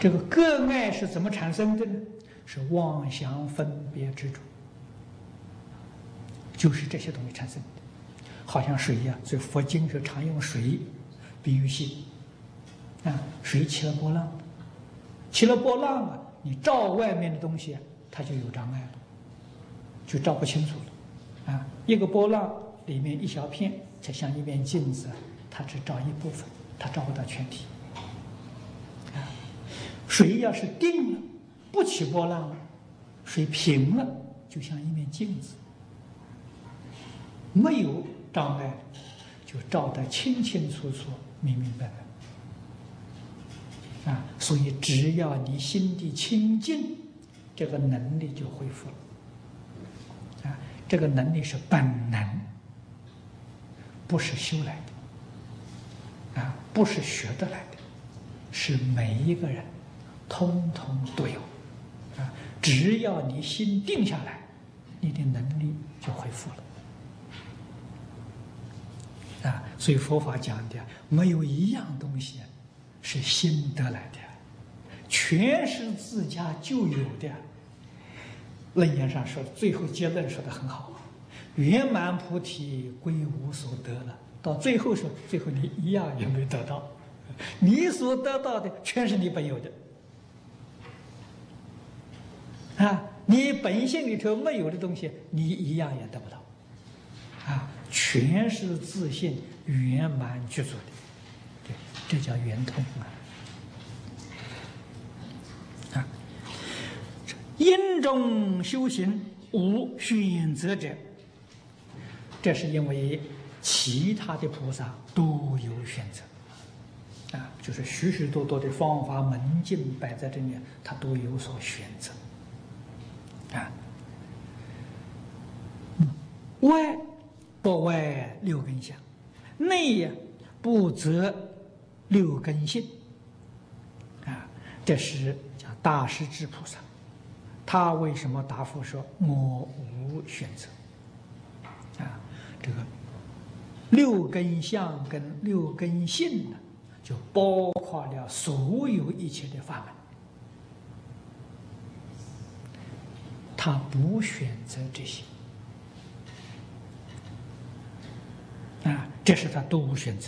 这个个爱是怎么产生的呢？是妄想分别执着，就是这些东西产生的。好像水一样，所以佛经是常用水比喻心。水起了波浪，起了波浪啊，你照外面的东西，它就有障碍了，就照不清楚了。一个波浪里面一小片，就像一面镜子，它只照一部分，它照不到全体。水要是定了，不起波浪了，水平了，就像一面镜子，没有障碍，就照得清清楚楚、明明白白。所以只要你心地清净，这个能力就恢复了。这个能力是本能，不是修来的，不是学得来的，是每一个人通通都有。只要你心定下来，你的能力就恢复了。所以佛法讲的，没有一样东西是心得来的，全是自家就有的。楞严上说，最后结论说的很好，圆满菩提归无所得了。到最后说，最后你一样也没得到，你所得到的全是你本有的。你本性里头没有的东西，你一样也得不到。全是自性圆满具足的，对，这叫圆通因中修行无选择者，这是因为其他的菩萨都有选择，就是许许多多的方法门径摆在这里，他都有所选择。外不外六根相，内不择六根性。这是叫大势至菩萨，他为什么答复说我无选择？这个六根相跟六根性呢，就包括了所有一切的法门，他不选择这些。这是他都无选择。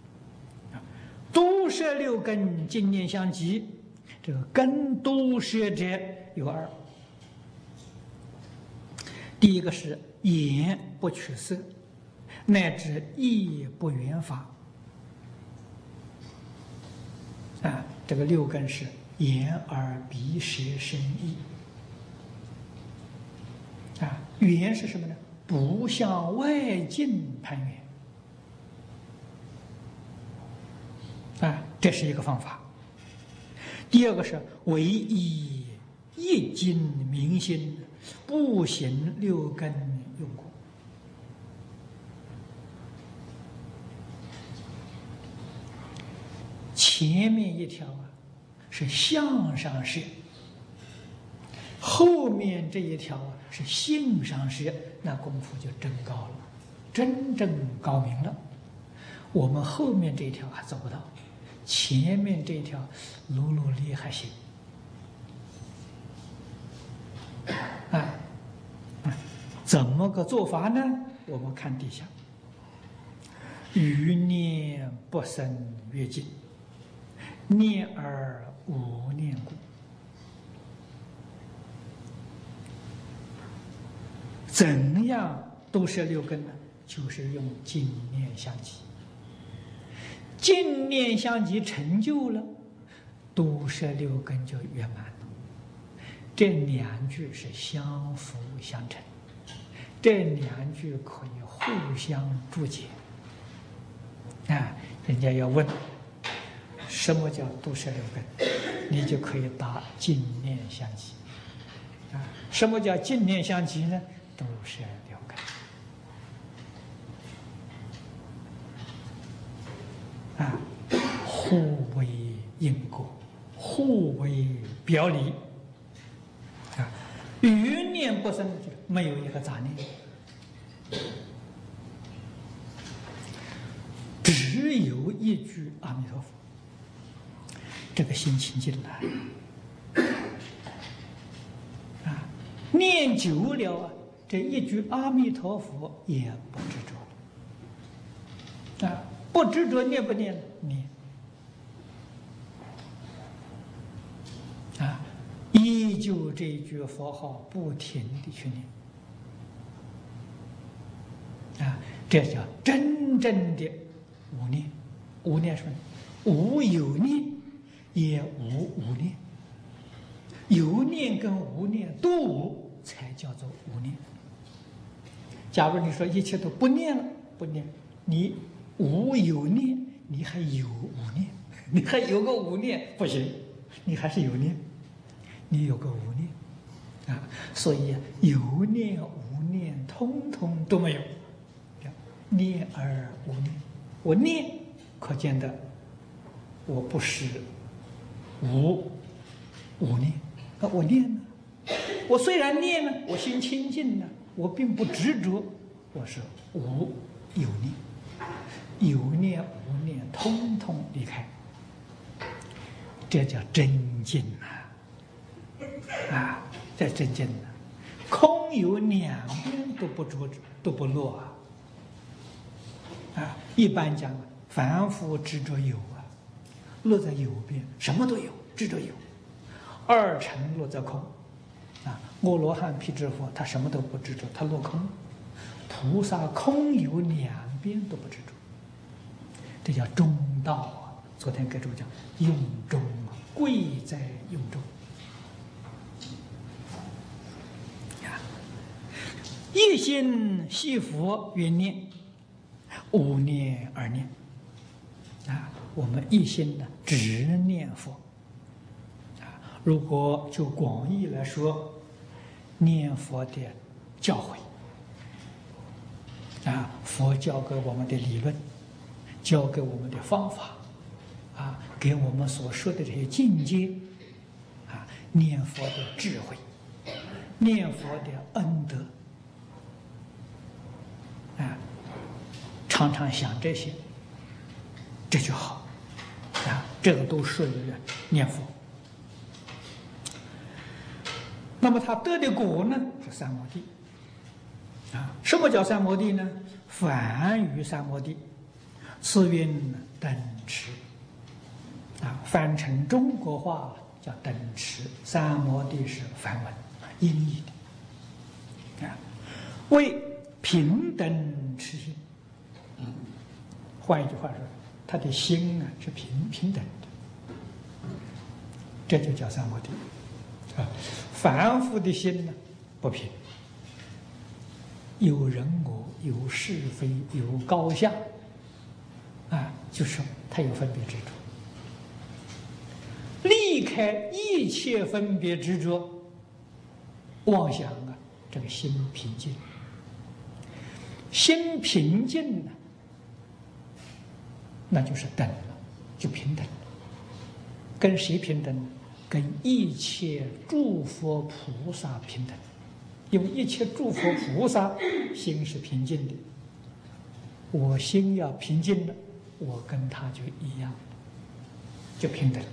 都摄六根，净念相继。这个根都摄者有二，第一个是眼不取色，乃至意不缘法。这个六根是眼耳鼻舌身意。缘是什么呢？不向外境攀缘。这是一个方法。第二个是唯以一境明心，不行六根用功。前面一条是相上摄，后面这一条是性上摄，那功夫就真高了，真正高明了。我们后面这一条还做不到，前面这一条努努力还行。怎么个做法呢？我们看底下，余念不生越境，念而无念故。怎样都摄六根呢？就是用净念相继。净念相继成就了，都摄六根就圆满了。这两句是相辅相成，这两句可以互相注解。人家要问什么叫都摄六根，你就可以答净念相继。什么叫净念相继呢？都摄六根。互为因果，互为表里。余念不生，没有一个杂念，只有一句阿弥陀佛。 这个心清净了。念久了啊，这一句阿弥陀佛也不执着不执着念不念？念依旧这句佛号不停地去念这叫真正的无念。无念什么？无有念，也无无念。有念跟无念都无，才叫做无念。假如你说一切都不念了，不念，你无有念，你还有无念，你还有个无念不行，你还是有念，你有个无念所以有念无念通通都没有，念而无念。我念，可见的我不是无念。我念呢，我虽然念呢，我心清净呢，我并不执着，我是无有念，有念无念通通离开，这叫真净这真净空有两边都不着，都不落一般讲，凡夫执着有落在有边，什么都有，执着有。二乘落在空阿罗汉辟支佛他什么都不执着，他落空。菩萨空有两边都不执着，这叫中道昨天给诸位讲，用中贵在用中一心系佛缘念，无念而念我们一心呢只念佛如果就广义来说，念佛的教诲佛教给我们的理论，教给我们的方法给我们所说的这些境界念佛的智慧，念佛的恩德常常想这些，这就好这个都属于念佛。那么他得的果呢是三摩地什么叫三摩地呢？梵语三摩地，次韵等持翻成中国话叫等持。三摩地是梵文音译的为平等持心。换一句话说，他的心是平等的，这就叫三摩地凡夫的心呢不平，有人我，有是非，有高下就是他有分别执着。离开一切分别执着妄想这个心平静。心平静那就是等了，就平等了。跟谁平等？跟一切诸佛菩萨平等。因为一切诸佛菩萨心是平静的，我心要平静了，我跟他就一样，就平等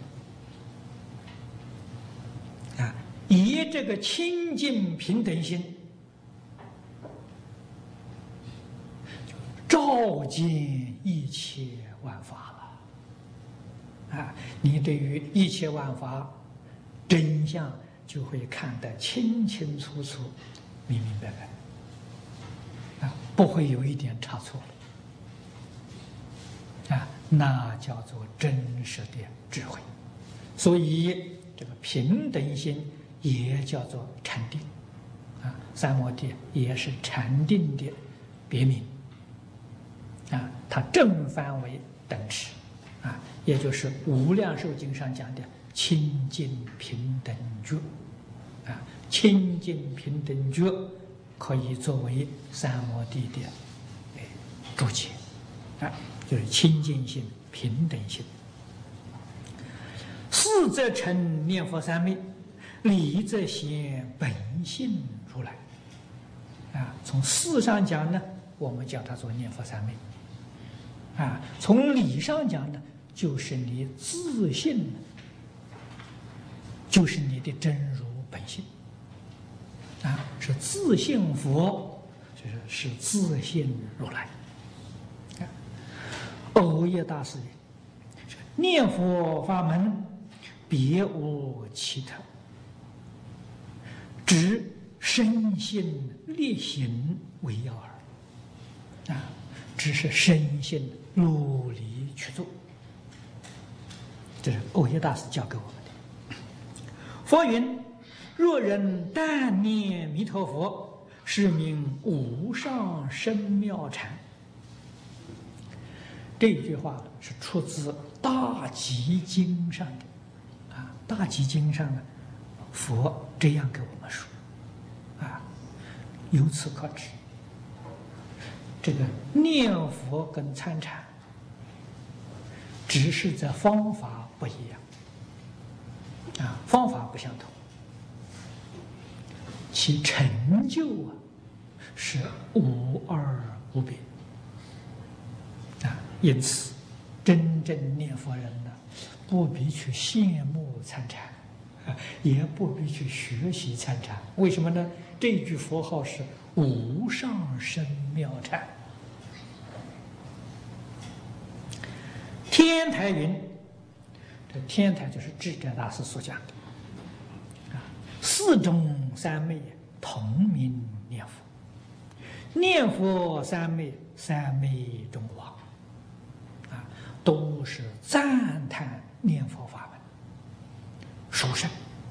以这个清净平等心照见一切万法了你对于一切万法真相就会看得清清楚楚、明明白白不会有一点差错了那叫做真实的智慧。所以这个平等心也叫做禅定三摩地也是禅定的别名它正翻为等持也就是《无量寿经》上讲的清净平等觉清净平等觉可以作为三摩地的注解就是清净心、平等心。事则成念佛三昧，理则显本性如来从事上讲呢，我们叫它做念佛三昧从理上讲呢，就是你自信就是你的真如本性啊，是自性佛，是自性如来。藕益大师云：念佛法门，别无其他，只身心力行为要耳。啊，只是身心努力去做。这是藕益大师教给我们的。佛云：若人但念弥陀佛，是名无上深妙禅。这句话是出自《大集经》上的，啊，《大集经》上呢，佛这样给我们说，啊，由此可知，这个念佛跟参禅，只是在方法不一样，啊，方法不相同，其成就啊是无二无别。因此，真正念佛人呢，不必去羡慕参禅，也不必去学习参禅。为什么呢？这句佛号是无上深妙禅。天台云，这天台就是智者大师所讲的，四中三昧同名念佛，念佛三昧，三昧中王。都是赞叹念佛法门殊胜、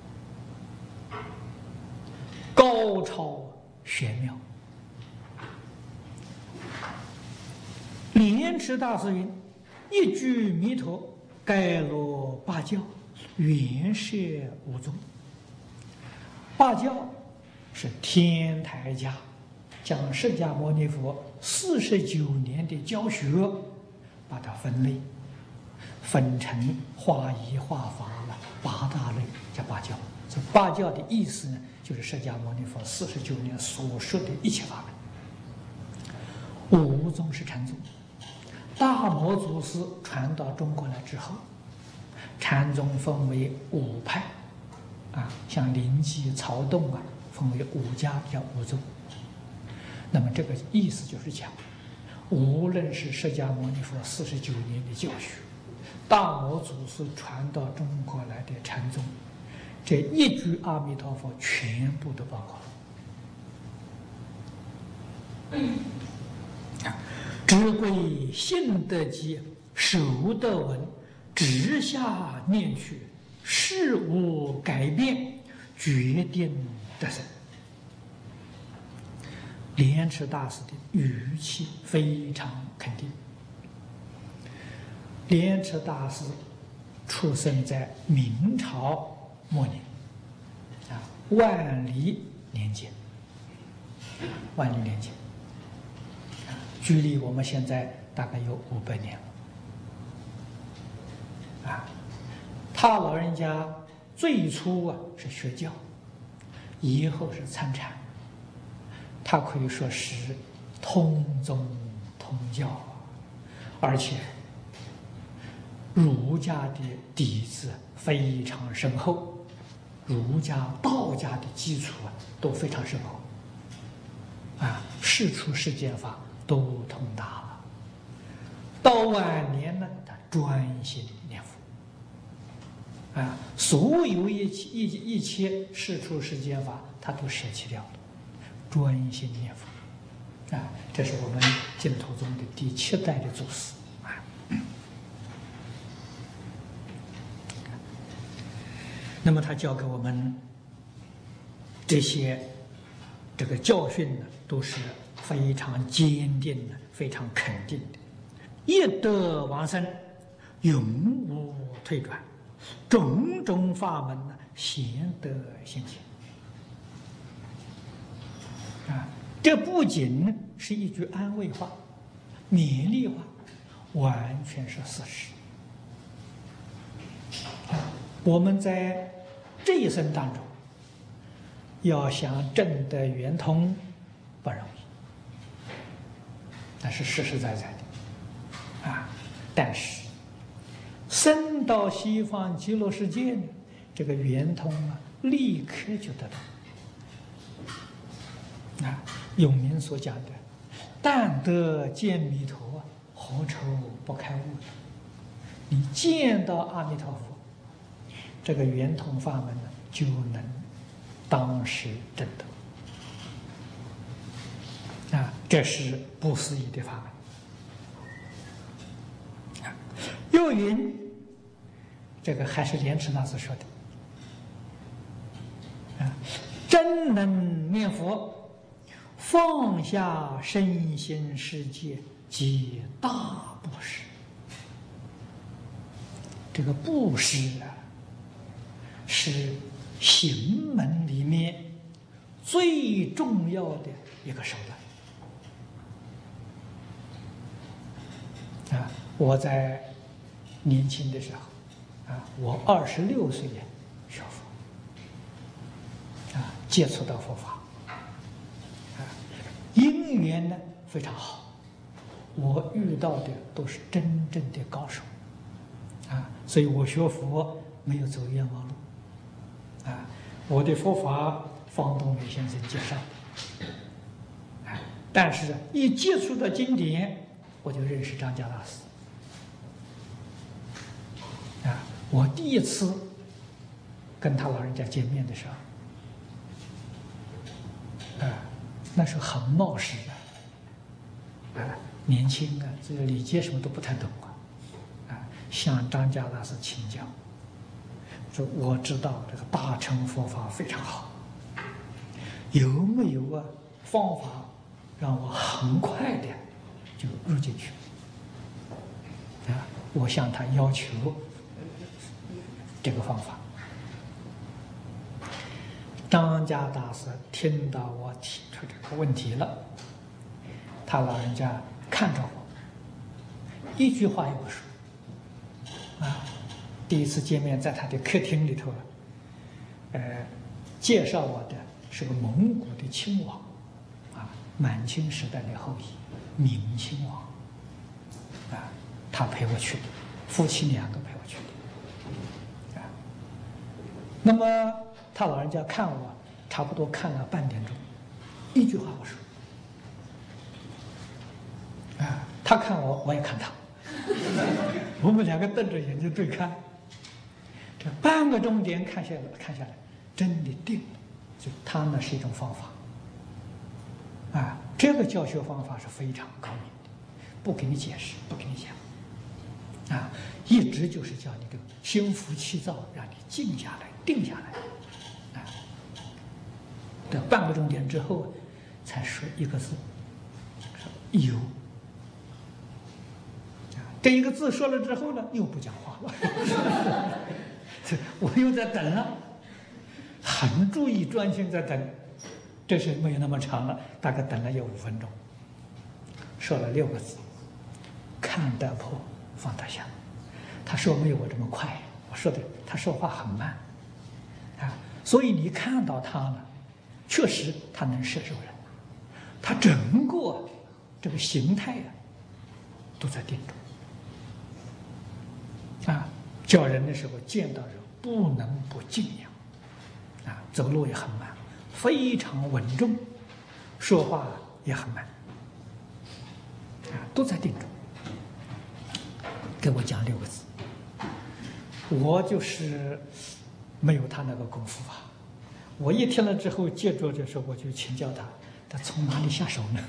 高超、玄妙。莲池大师云：一句弥陀，盖罗八教，圆摄五宗。八教是天台家将释迦牟尼佛49年的教学，把它分成化一化法了8大类，叫八教。这八教的意思呢，就是释迦牟尼佛49年所说的一切法门。五宗是禅宗，大摩祖师传到中国来之后，禅宗分为5派，啊，像临济、曹洞啊，分为5家，叫五宗。那么这个意思就是讲，无论是释迦牟尼佛49年的教学，大摩祖师传到中国来的禅宗，这一句阿弥陀佛全部都包括了。只归信得记，守得稳，直下念去，事无改变，决定得胜。莲池大师的语气非常肯定。莲池大师出生在明朝末年，啊，万历年间，距离我们现在大概有500年了，啊，他老人家最初啊是学教，以后是参禅。他可以说是通宗通教，而且儒家的底子非常深厚，儒家、道家的基础啊都非常深厚，啊，世出世间法都通达了。到晚年呢，他专心念佛，啊，所有一切世出世间法，他都舍弃掉了。专心念佛，啊，这是我们净土宗的第7代的祖师啊。那么他教给我们这些这个教训呢，都是非常坚定的、非常肯定的。业得往生，永无退转，种种法门呢，显得现前。啊，这不仅是一句安慰话、勉励话，完全是事实。我们在这一生当中，要想证得圆通不容易，那是实实在在的啊。但是生到西方极乐世界呢， 这个圆通啊，立刻就得到。啊，永明所讲的“但得见弥陀，何愁不开悟”。你见到阿弥陀佛，这个圆通法门呢，就能当时证得。啊，这是不思议的法门。啊，又云，这个还是莲池大师说的。啊，真能念佛，放下身心世界，即大布施。这个布施啊，是行门里面最重要的一个手段。啊，我在年轻的时候，啊，我26岁学佛，啊，接触到佛法，啊，因缘呢非常好，我遇到的都是真正的高手。啊，所以我学佛没有走冤枉路，啊，我的佛法方东美先生介绍的，啊，但是一接触到经典，我就认识张家大师，啊，我第一次跟他老人家见面的时候，啊，那时候很冒失的，啊，年轻啊，这个礼节什么都不太懂啊。向张家大师请教，说我知道这个大乘佛法非常好，有没有啊方法让我很快的就入进去？啊，我向他要求这个方法。张家大师听到我提出这个问题了，他老人家看着我，一句话也不说。啊，第一次见面在他的客厅里头，介绍我的是个蒙古的亲王，啊，满清时代的后裔，明亲王，啊，他陪我去的，夫妻2个陪我去的，啊，那么他老人家看我，差不多看了半点钟，一句话不说，啊，他看我，我也看他。我们2个瞪着眼睛对看，这半个钟点看下来，真的定了。就他那是一种方法，啊，这个教学方法是非常高明的，不给你解释，不给你讲，啊，一直就是叫你这个心浮气躁，让你静下来、定下来，啊，这半个钟点之后，才说一个字，有。这一个字说了之后呢，又不讲话了，我又在等了，很注意专心在等，这是没有那么长了，大概等了有5分钟，说了6个字：看得破，放得下。他说没有我这么快，我说的他说话很慢，啊，所以你看到他了，确实他能摄受人，他整个这个形态啊，都在定中。啊，叫人的时候见到人不能不敬仰，啊，走路也很慢，非常稳重，说话也很慢，啊，都在定中。给我讲6个字，我就是没有他那个功夫啊。我一听了之后，接着就说我就请教他，他从哪里下手呢？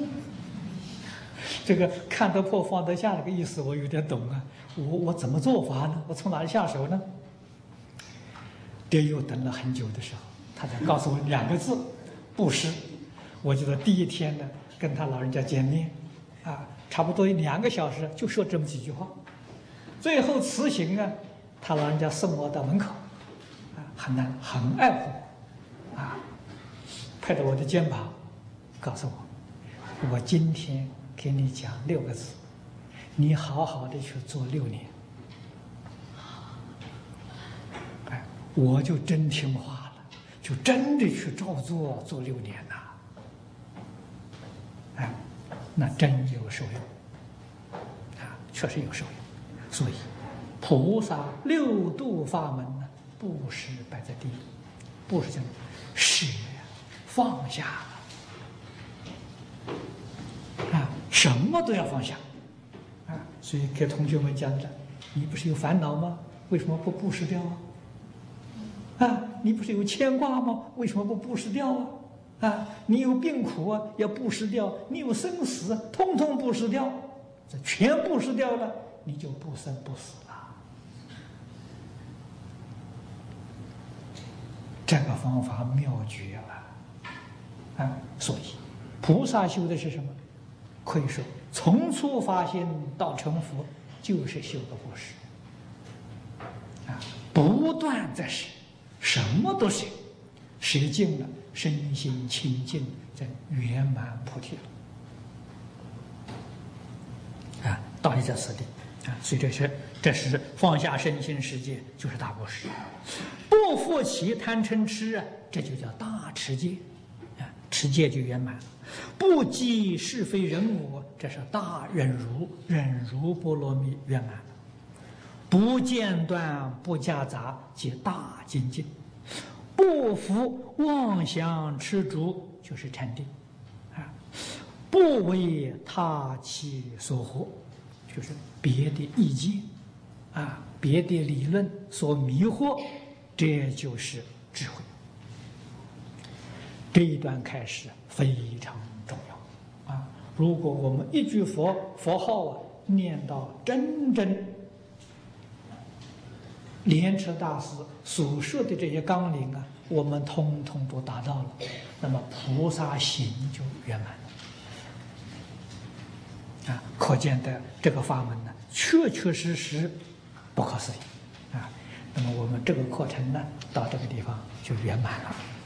这个看得破放得下那个意思我有点懂啊，我怎么做法呢？我从哪里下手呢？这又等了很久的时候，他才告诉我2个字：布施。我记得第一天呢，跟他老人家见面，啊，差不多2个小时，就说这么几句话。最后辞行啊，他老人家送我到门口，啊，很爱护，啊，拍着我的肩膀，告诉我今天给你讲6个字，你好好的去做6年。哎，我就真听话了，就真的去照做6年呐。哎，那真有受用，啊，确实有受用。所以，菩萨6度法门呢， 布施摆在第一，布施讲舍放下啊，什么都要放下啊。所以给同学们讲的，你不是有烦恼吗？为什么不布施掉啊？啊，你不是有牵挂吗？为什么不布施掉啊？啊，你有病苦啊，要布施掉；你有生死，通通布施掉。这全布施掉了，你就不生不死了。这个方法妙绝了啊！所以，菩萨修的是什么？可以说，从初发心到成佛，就是修个布施啊，不断在舍，什么都舍，舍尽了。身心清净，在圆满菩提了啊！道理在此地啊，所以这是放下身心世界，就是大布施。不复起贪嗔痴啊，这就叫大持戒啊，持戒就圆满了。不积是非人我，这是大忍辱，忍辱波罗蜜圆满了。不间断不夹杂，即大精进。不服妄想痴着，就是禅定啊；不为他其所惑，就是别的意见啊、别的理论所迷惑，这就是智慧。这一段开始非常重要啊！如果我们一句佛号啊念到真正莲池大师所说的这些纲领啊，我们通通都达到了，那么菩萨行就圆满了啊！可见的这个法门呢，确确实实不可思议啊！那么我们这个课程呢，到这个地方就圆满了。